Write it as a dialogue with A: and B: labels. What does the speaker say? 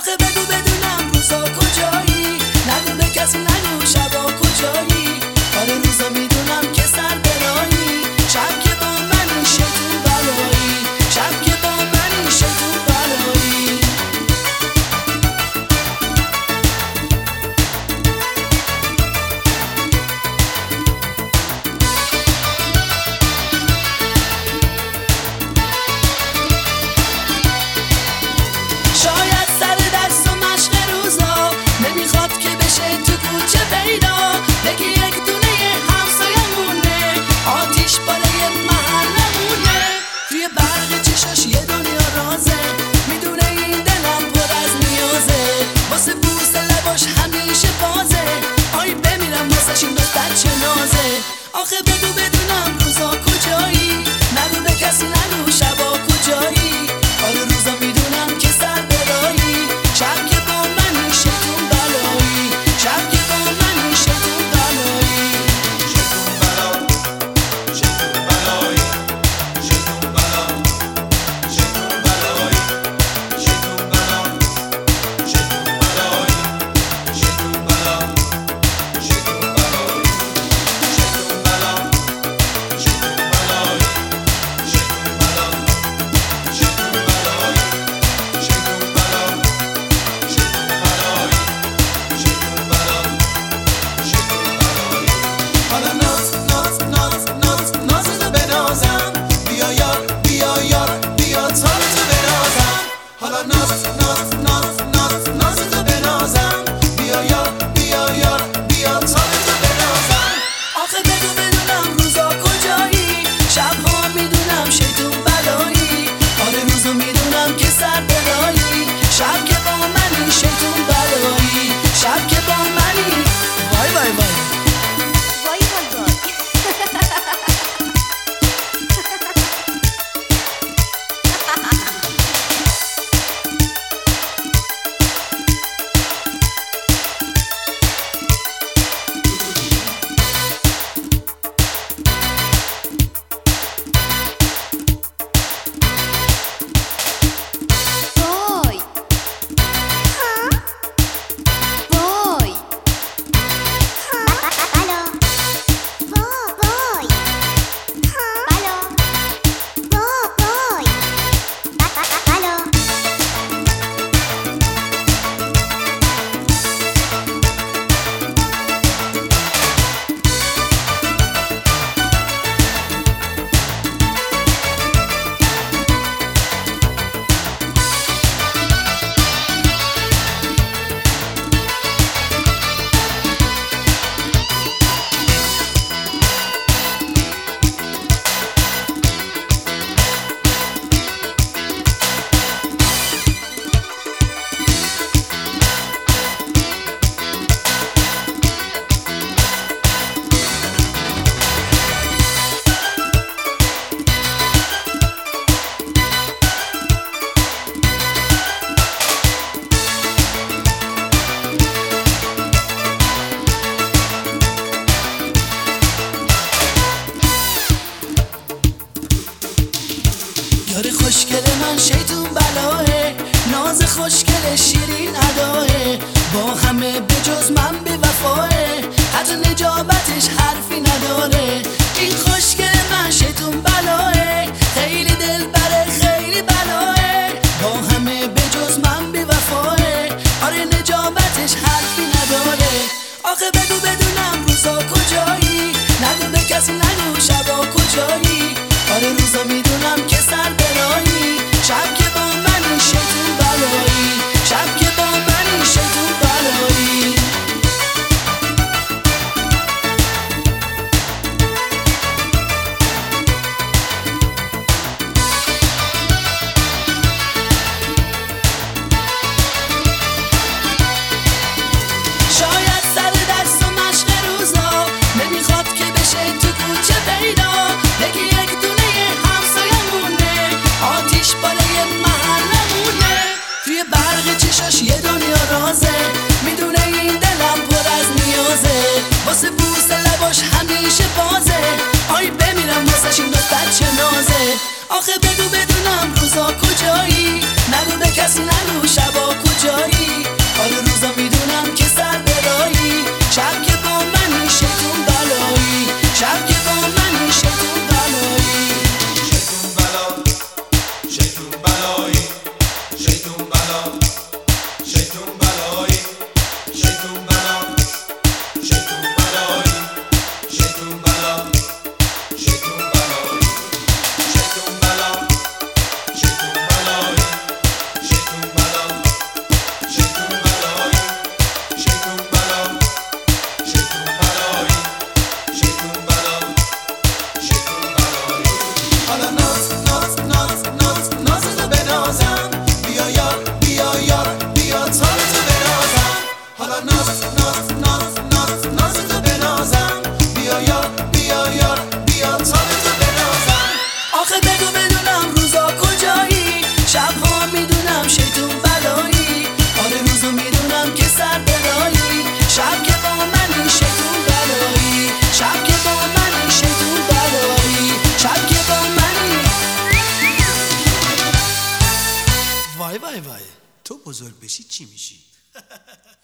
A: آخه بگو بدونم روزا کجایی، نگو به کسی نگو شبا کجایی. آره روزا میدونم که سر برایی، شب که با منی شیطون بلایی، شب که با منی شیطون بلایی. شاید سر دست و مشق روزا نمیخواد که بشه تو کوچه پیدا، بگی یک دونه همسایمونه، آتیش بالای محلمونه. توی برق چشاش یه دنیا رازه، میدونه این دلم پر از نیازه، واسه بوس لباش همیشه بازه. آی بمیرم واسش این دختر چه نازه. آخه بگو بدونم روزا کجایی، نگو به کسی نگو شبا کجایی. آره روزا میدونم که سر برایی، شب که با منی شیطون بلایی، شب که با منی شیطون بلایی.
B: شیطون بلا، شیطون بلایی، شیطون بلا، شیطون بلایی، شیطون بلا، شیطون بلایی، شیطون بلا، شیطون بلایی، شیطون بلا، شیطون بلایی، شیطون بلا، شیطون بلایی، شیطون بلا، شیطون بلایی، شیطون بلا، شیطون بلایی. حالا ناز ناز ناز ناز نازتو بنازم، بیا یار بیا یار بیا تارتو بنازم. حالا ناز ناز ناز ناز نازتو بنازم، بیا یار بیا یار بیا تارتو بنازم.
A: آخه بگو بدونم روزا کجایی، شبها میدونم شیطون بلایی. آره روزا میدونم که سر برایی، شب که با منی شیطون بلایی، شب که با منی. وای وای وای.
C: وای وای وای. وای. وای. بلا. وای. بلا. وای. بلا.
A: یار خوشگل من شیطون بلاه، ناز خوشگل شیرین اداه، با همه به جز من به وفاه، حتی نجابتش حرفی نداره. این خوشگل من شیطون بلاه، خیلی دلبره خیلی بلاه، با همه به جز من به وفاه، آره نجابتش حرفی نداره. آخه بگو بدونم روزا کجایی، نگو به کسی نگو شبا کجایی. آره روزا میدونم که سر برایی، شب که با منی شیطون بلایی، شب که با منی شیطون بلایی. شاید سر دست و مشق روزا نمیخواد که بشه تو کوچه پیدا، بگی یک دونه همسایمونه، آتیش بالای محلمونه. توی برق چشاش یه دنیا رازه، میدونه این دلم پر از نیازه، واسه بوس لباش همیشه بازه. آی بمیرم واسش این دختر چه نازه. آخه بگو بدونم روزا کجایی، نگو به کسی نگو شبا کجایی.
D: وای وای، تو بزرگ بشی چی میشی؟